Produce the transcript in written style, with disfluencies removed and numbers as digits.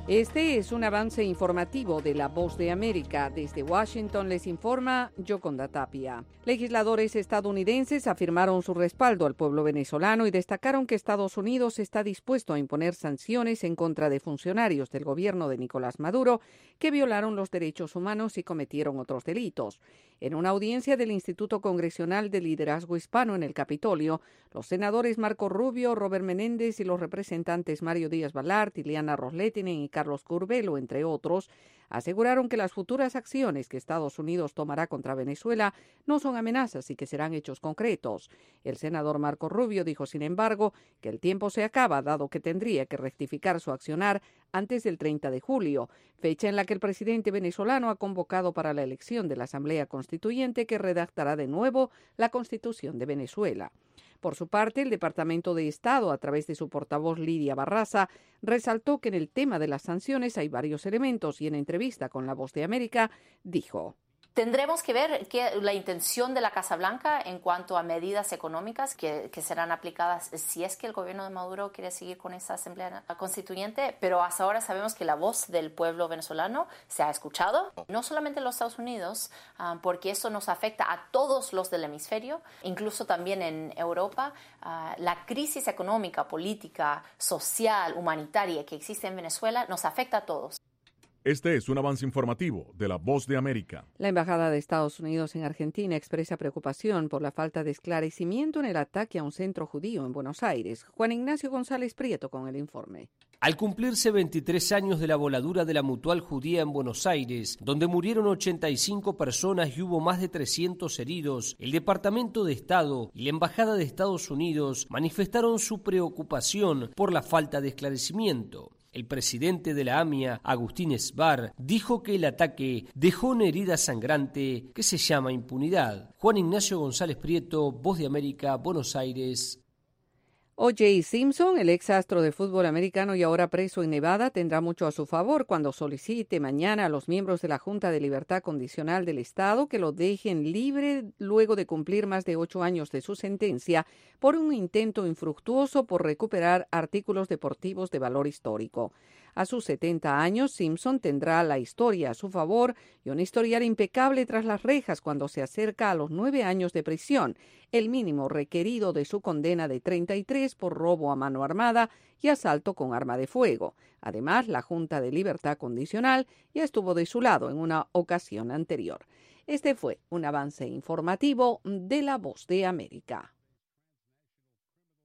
Este es un avance informativo de La Voz de América. Desde Washington les informa Yoconda Tapia. Legisladores estadounidenses afirmaron su respaldo al pueblo venezolano y destacaron que Estados Unidos está dispuesto a imponer sanciones en contra de funcionarios del gobierno de Nicolás Maduro que violaron los derechos humanos y cometieron otros delitos. En una audiencia del Instituto Congresional de Liderazgo Hispano en el Capitolio, los senadores Marco Rubio, Robert Menéndez y los representantes Mario Díaz-Balart, Ileana Ros-Lehtinen y Carlos Curbelo, entre otros, aseguraron que las futuras acciones que Estados Unidos tomará contra Venezuela no son amenazas y que serán hechos concretos. El senador Marco Rubio dijo, sin embargo, que el tiempo se acaba, dado que tendría que rectificar su accionar antes del 30 de julio, fecha en la que el presidente venezolano ha convocado para la elección de la Asamblea Constituyente que redactará de nuevo la Constitución de Venezuela. Por su parte, el Departamento de Estado, a través de su portavoz Lidia Barraza, resaltó que en el tema de las sanciones hay varios elementos y en entrevista con La Voz de América dijo: Tendremos que ver la intención de la Casa Blanca en cuanto a medidas económicas que serán aplicadas si es que el gobierno de Maduro quiere seguir con esa asamblea constituyente, pero hasta ahora sabemos que la voz del pueblo venezolano se ha escuchado, no solamente en los Estados Unidos, porque eso nos afecta a todos los del hemisferio, incluso también en Europa. La crisis económica, política, social, humanitaria que existe en Venezuela nos afecta a todos. Este es un avance informativo de La Voz de América. La Embajada de Estados Unidos en Argentina expresa preocupación por la falta de esclarecimiento en el ataque a un centro judío en Buenos Aires. Juan Ignacio González Prieto con el informe. Al cumplirse 23 años de la voladura de la Mutual Judía en Buenos Aires, donde murieron 85 personas y hubo más de 300 heridos, el Departamento de Estado y la Embajada de Estados Unidos manifestaron su preocupación por la falta de esclarecimiento. El presidente de la AMIA, Agustín Esbar, dijo que el ataque dejó una herida sangrante que se llama impunidad. Juan Ignacio González Prieto, Voz de América, Buenos Aires. O.J. Simpson, el ex astro de fútbol americano y ahora preso en Nevada, tendrá mucho a su favor cuando solicite mañana a los miembros de la Junta de Libertad Condicional del Estado que lo dejen libre luego de cumplir más de 8 años de su sentencia por un intento infructuoso por recuperar artículos deportivos de valor histórico. A sus 70 años, Simpson tendrá la historia a su favor y un historial impecable tras las rejas cuando se acerca a los 9 años de prisión, el mínimo requerido de su condena de 33 por robo a mano armada y asalto con arma de fuego. Además, la Junta de Libertad Condicional ya estuvo de su lado en una ocasión anterior. Este fue un avance informativo de La Voz de América.